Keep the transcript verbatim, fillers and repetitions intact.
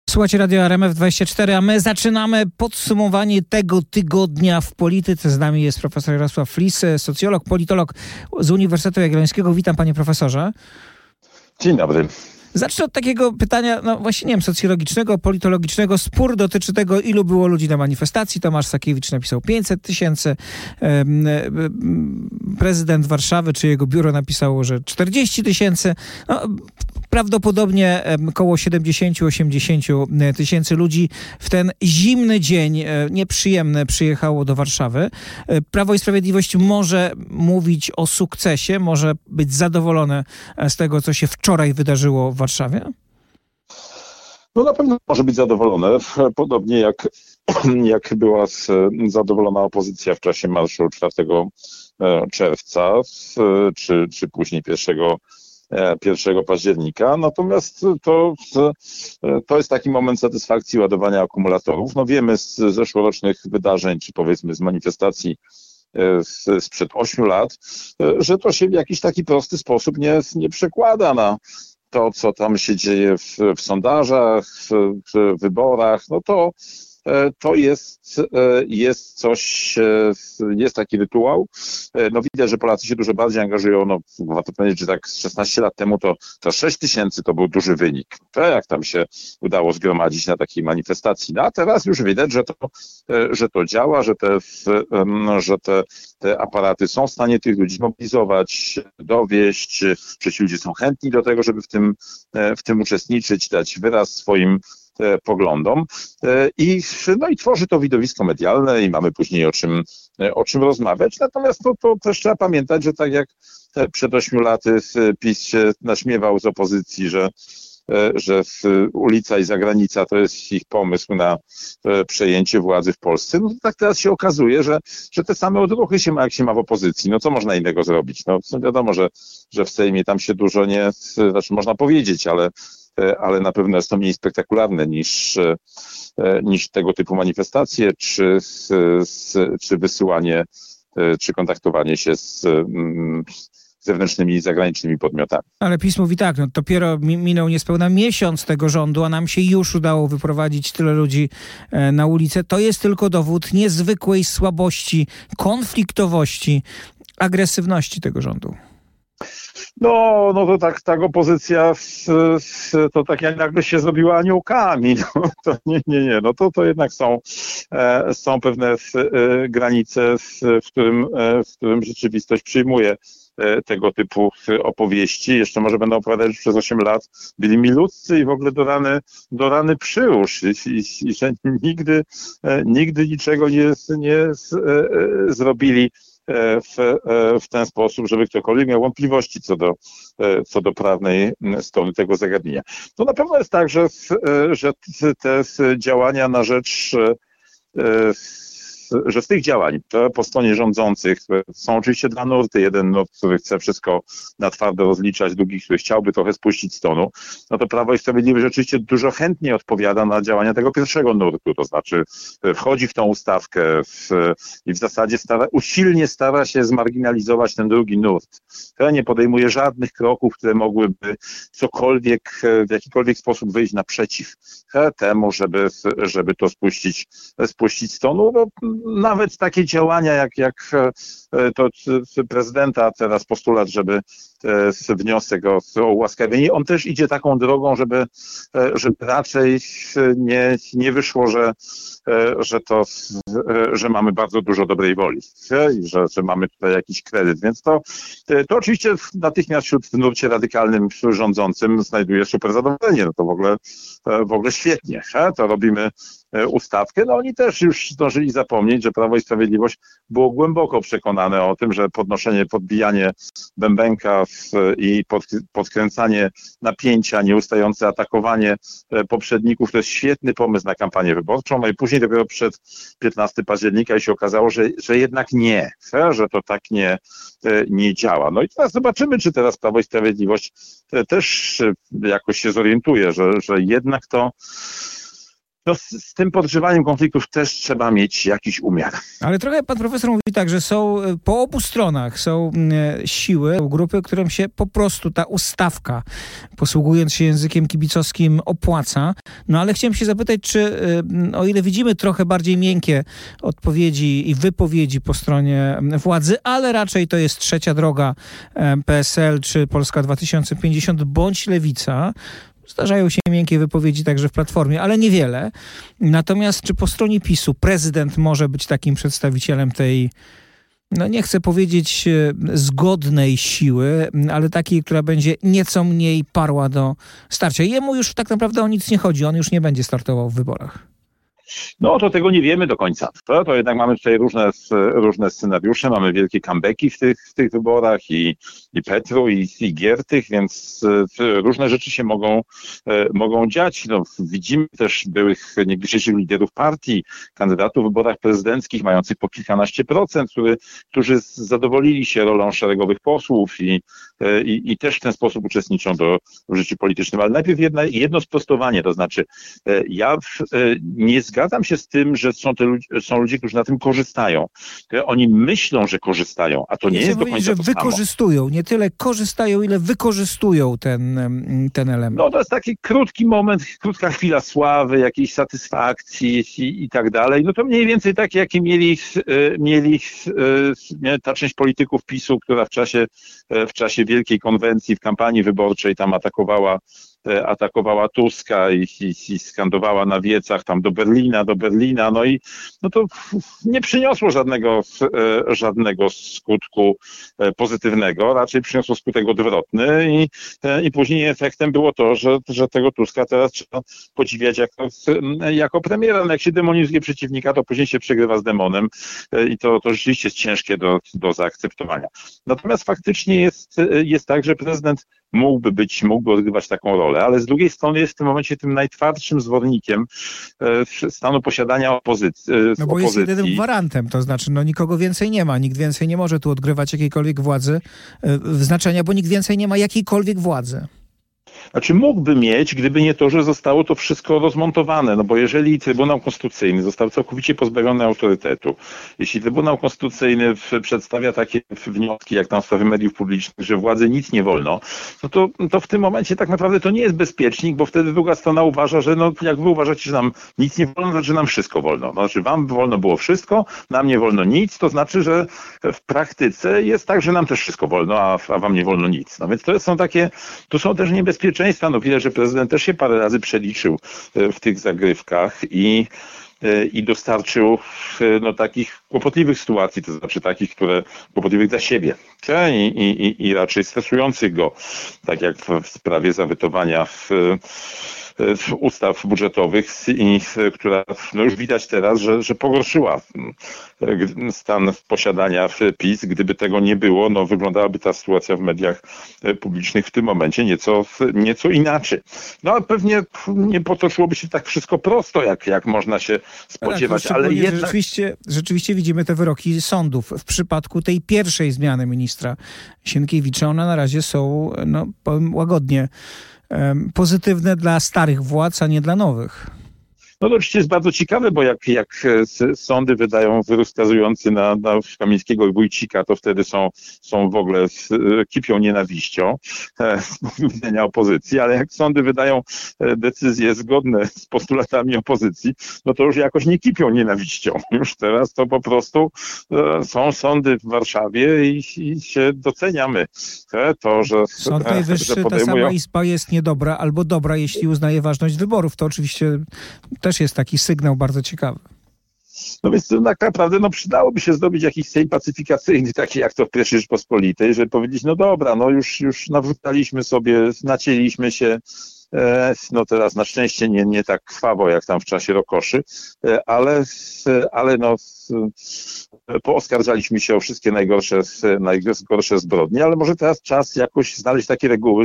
Słuchajcie Radio R M F dwadzieścia cztery, a my zaczynamy podsumowanie tego tygodnia w polityce. Z nami jest profesor Jarosław Flis, socjolog, politolog z Uniwersytetu Jagiellońskiego. Witam, panie profesorze. Dzień dobry. Zacznę od takiego pytania, no właśnie nie wiem, socjologicznego, politologicznego. Spór dotyczy tego, ilu było ludzi na manifestacji. Tomasz Sakiewicz napisał pięćset tysięcy. Prezydent Warszawy czy jego biuro napisało, że czterdzieści tysięcy. No, prawdopodobnie około siedemdziesiąt do osiemdziesięciu tysięcy ludzi w ten zimny dzień, nieprzyjemny, przyjechało do Warszawy. Prawo i Sprawiedliwość może mówić o sukcesie, może być zadowolone z tego, co się wczoraj wydarzyło w Warszawie? No na pewno może być zadowolone, podobnie jak, jak była zadowolona opozycja w czasie marszu czwartego czerwca, czy, czy później pierwszego pierwszego października. Natomiast to, to jest taki moment satysfakcji, ładowania akumulatorów. No wiemy z zeszłorocznych wydarzeń, czy powiedzmy z manifestacji sprzed ośmiu lat, że to się w jakiś taki prosty sposób nie, nie przekłada na to, co tam się dzieje w, w sondażach, w, w wyborach. No to To jest, jest coś, jest taki rytuał. No widać, że Polacy się dużo bardziej angażują. No warto powiedzieć, że tak z szesnaście lat temu to, to sześć tysięcy to był duży wynik. To jak tam się udało zgromadzić na takiej manifestacji. No a teraz już widać, że to, że to działa, że te, że te, te aparaty są w stanie tych ludzi zmobilizować, dowieść, że ci ludzie są chętni do tego, żeby w tym, w tym uczestniczyć, dać wyraz swoim poglądom i, no i tworzy to widowisko medialne i mamy później o czym, o czym rozmawiać. Natomiast to, to też trzeba pamiętać, że tak jak przed ośmiu laty PiS się naśmiewał z opozycji, że że ulica i zagranica to jest ich pomysł na przejęcie władzy w Polsce, no to tak teraz się okazuje, że, że te same odruchy się ma, jak się ma w opozycji. No co można innego zrobić? No wiadomo, że, że w Sejmie tam się dużo nie, znaczy można powiedzieć, ale ale na pewno jest to mniej spektakularne niż, niż tego typu manifestacje, czy, czy wysyłanie, czy kontaktowanie się z zewnętrznymi i zagranicznymi podmiotami. Ale PiS mówi tak, no dopiero minął niespełna miesiąc tego rządu, a nam się już udało wyprowadzić tyle ludzi na ulicę. To jest tylko dowód niezwykłej słabości, konfliktowości, agresywności tego rządu. No, no to tak, tak opozycja to tak jakby się zrobiła aniołkami. No, to nie, nie, nie. No to, to jednak są, są pewne granice, w którym, w którym rzeczywistość przyjmuje tego typu opowieści. Jeszcze może będą opowiadać, że przez osiem lat byli milutcy i w ogóle do rany, do rany przyłóż i, i, i że nigdy, nigdy niczego nie, nie zrobili W, w ten sposób, żeby ktokolwiek miał wątpliwości co do, co do prawnej strony tego zagadnienia. To na pewno jest tak, że, że te działania na rzecz, że z tych działań po stronie rządzących są oczywiście dwa nurty. Jeden nurt, który chce wszystko na twardo rozliczać, drugi, który chciałby trochę spuścić z tonu. No to Prawo i Sprawiedliwość rzeczywiście dużo chętniej odpowiada na działania tego pierwszego nurtu, to znaczy wchodzi w tą ustawkę w, i w zasadzie stara, usilnie stara się zmarginalizować ten drugi nurt. Nie podejmuje żadnych kroków, które mogłyby cokolwiek, w jakikolwiek sposób wyjść naprzeciw temu, żeby, żeby to spuścić, spuścić z tonu. No, nawet takie działania jak, jak to prezydenta teraz postulat, żeby wniosek o, o ułaskawienie, on też idzie taką drogą, żeby, żeby raczej nie, nie wyszło, że, że to, że mamy bardzo dużo dobrej woli i że, że mamy tutaj jakiś kredyt, więc to, to oczywiście natychmiast wśród w nurcie radykalnym rządzącym znajduje super zadowolenie, no to w ogóle, w ogóle świetnie, to robimy ustawkę, no oni też już zdążyli zapomnieć, że Prawo i Sprawiedliwość było głęboko przekonane o tym, że podnoszenie, podbijanie bębenka i pod, podkręcanie napięcia, nieustające atakowanie poprzedników to jest świetny pomysł na kampanię wyborczą, no i później dopiero przed piętnastego października i się okazało, że, że jednak nie, że to tak nie, nie działa. No i teraz zobaczymy, czy teraz Prawo i Sprawiedliwość też jakoś się zorientuje, że, że jednak to no, z, z tym podgrzewaniem konfliktów też trzeba mieć jakiś umiar. Ale trochę pan profesor mówi tak, że są po obu stronach są siły, grupy, którym się po prostu ta ustawka, posługując się językiem kibicowskim, opłaca. No ale chciałem się zapytać, czy o ile widzimy trochę bardziej miękkie odpowiedzi i wypowiedzi po stronie władzy, ale raczej to jest trzecia droga, P S L czy Polska dwa tysiące pięćdziesiąt bądź Lewica. Zdarzają się miękkie wypowiedzi także w Platformie, ale niewiele. Natomiast czy po stronie PiSu prezydent może być takim przedstawicielem tej, no nie chcę powiedzieć zgodnej siły, ale takiej, która będzie nieco mniej parła do starcia? Jemu już tak naprawdę o nic nie chodzi, on już nie będzie startował w wyborach. No to tego nie wiemy do końca. To, to jednak mamy tutaj różne, różne scenariusze, mamy wielkie comebacki w tych, w tych wyborach i, i Petru, i, i Giertych, więc różne rzeczy się mogą, mogą dziać. No, widzimy też byłych niegdyś liderów partii, kandydatów w wyborach prezydenckich mających po kilkanaście procent, który, którzy zadowolili się rolą szeregowych posłów i, i, i też w ten sposób uczestniczą do, w życiu politycznym. Ale najpierw jedna, jedno sprostowanie, to znaczy ja nie zgadzam Zgadzam się z tym, że są, te ludzie, są ludzie, którzy na tym korzystają. Oni myślą, że korzystają, a to nie, nie jest do końca że to wykorzystują, samo. Nie tyle korzystają, ile wykorzystują ten, ten element. No to jest taki krótki moment, krótka chwila sławy, jakiejś satysfakcji i, i tak dalej. No to mniej więcej takie, jakie mieli, mieli nie, ta część polityków PiSu, która w czasie, w czasie wielkiej konwencji, w kampanii wyborczej tam atakowała atakowała Tuska i, i, i skandowała na wiecach tam do Berlina, do Berlina, no i no to nie przyniosło żadnego, żadnego skutku pozytywnego, raczej przyniosło skutek odwrotny i, i później efektem było to, że, że tego Tuska teraz trzeba podziwiać jako, jako premiera. No jak się demonizuje przeciwnika, to później się przegrywa z demonem i to, to rzeczywiście jest ciężkie do, do zaakceptowania. Natomiast faktycznie jest, jest tak, że prezydent mógłby być, mógłby odgrywać taką rolę, ale z drugiej strony jest w tym momencie tym najtwardszym zwolennikiem stanu posiadania opozycji. No bo jest jedynym gwarantem, to znaczy no nikogo więcej nie ma, nikt więcej nie może tu odgrywać jakiejkolwiek władzy, znaczenia, bo nikt więcej nie ma jakiejkolwiek władzy. Znaczy mógłby mieć, gdyby nie to, że zostało to wszystko rozmontowane, no bo jeżeli Trybunał Konstytucyjny został całkowicie pozbawiony autorytetu, jeśli Trybunał Konstytucyjny przedstawia takie wnioski, jak tam w sprawie mediów publicznych, że władzy nic nie wolno, no to, to w tym momencie tak naprawdę to nie jest bezpiecznik, bo wtedy druga strona uważa, że no jak wy uważacie, że nam nic nie wolno, to znaczy nam wszystko wolno. No, znaczy wam wolno było wszystko, nam nie wolno nic, to znaczy, że w praktyce jest tak, że nam też wszystko wolno, a, a wam nie wolno nic. No więc to są takie, to są też niebezpieczeństwa. No widać, że prezydent też się parę razy przeliczył w tych zagrywkach i, i dostarczył no, takich kłopotliwych sytuacji, to znaczy takich, które kłopotliwych dla siebie i, i, i raczej stresujących go, tak jak w sprawie zawetowania w ustaw budżetowych, i, która no już widać teraz, że, że pogorszyła stan posiadania PiS. Gdyby tego nie było, no wyglądałaby ta sytuacja w mediach publicznych w tym momencie nieco, nieco inaczej. No a pewnie nie potoczyłoby się tak wszystko prosto, jak, jak można się spodziewać, tak, ale jednak... Rzeczywiście, rzeczywiście widzimy te wyroki sądów. W przypadku tej pierwszej zmiany ministra Sienkiewicza, one na razie są, no powiem łagodnie, pozytywne dla starych władz, a nie dla nowych. No to oczywiście jest bardzo ciekawe, bo jak, jak sądy wydają wyrok skazujący na, na Kamińskiego i Wójcika, to wtedy są, są w ogóle kipią nienawiścią z punktu widzenia opozycji, ale jak sądy wydają decyzje zgodne z postulatami opozycji, no to już jakoś nie kipią nienawiścią. Już teraz to po prostu są sądy w Warszawie i, i się doceniamy to, że Sąd Najwyższy, że podejmują... ta sama izba jest niedobra albo dobra, jeśli uznaje ważność wyborów. To oczywiście też jest taki sygnał bardzo ciekawy. No więc tak naprawdę no, przydałoby się zrobić jakiś sejm pacyfikacyjny, taki jak to w pierwszej Rzeczpospolitej, żeby powiedzieć, no dobra, no już, już nawrzucaliśmy sobie, nacięliśmy się, no teraz na szczęście nie, nie tak krwawo jak tam w czasie rokoszy, ale, ale no pooskarżaliśmy się o wszystkie najgorsze, najgorsze zbrodnie, ale może teraz czas jakoś znaleźć takie reguły,